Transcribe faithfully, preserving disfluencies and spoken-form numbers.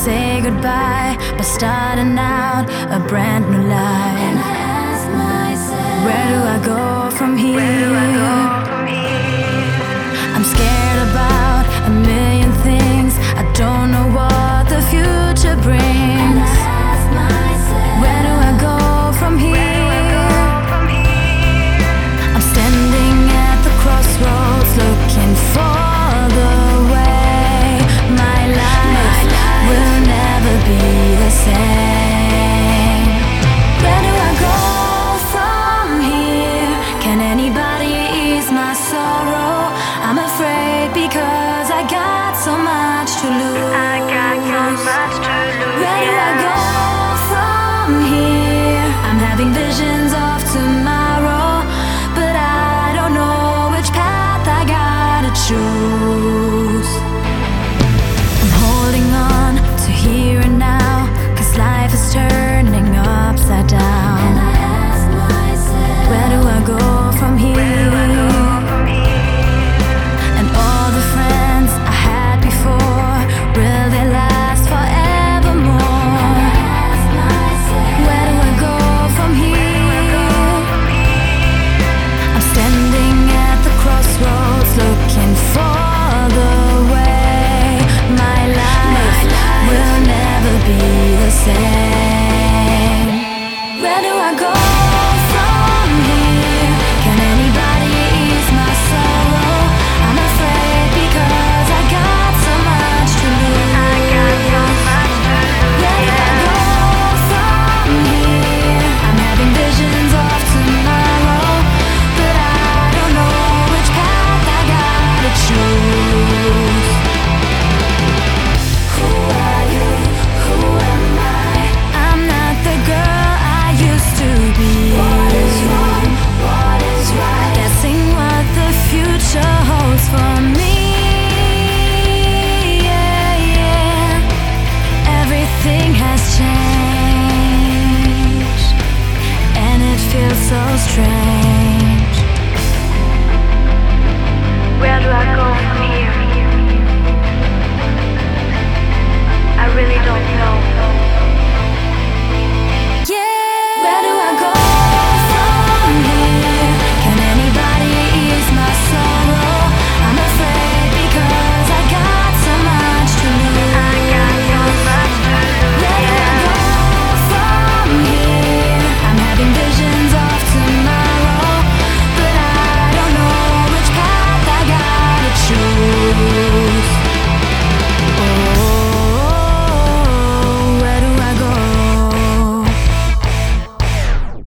say goodbye by starting out a brand new life. And I ask myself, where do I go from here? Where do I go from here? I'm scared about a million things. I don't know what the future brings. And I ask myself, where do I go from here? Where do I go from here? I'm standing at the crossroads looking for the way. My life will never be the same. Where do I go from here? Can anybody ease my sorrow? I'm afraid because I got so much to lose. I got so much to lose. Where do I go from here? I'm having visions of tomorrow.